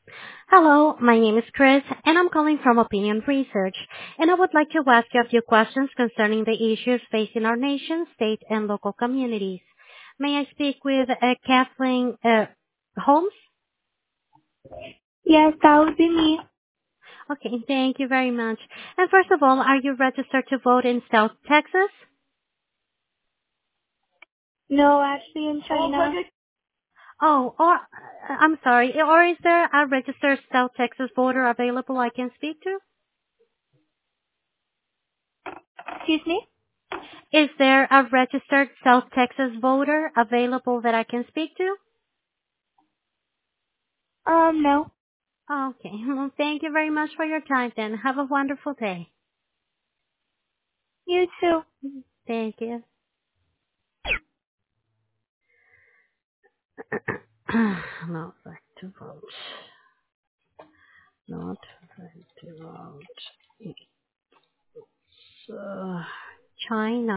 Hello, my name is Chris, and I'm calling from Opinion Research, and I would like to ask you a few questions concerning the issues facing our nation, state, and local communities. May I speak with Kathleen Holmes? Yes, that would be me. Okay, thank you very much. And first of all, are you registered to vote in South Texas? No, actually in China. Oh, or I'm sorry, or is there a registered South Texas voter available I can speak to? Excuse me? Is there a registered South Texas voter available that I can speak to? No. Okay. Well, thank you very much for your time then. Have a wonderful day. You too. Thank you. Not right to vote. Not right to vote. It's China.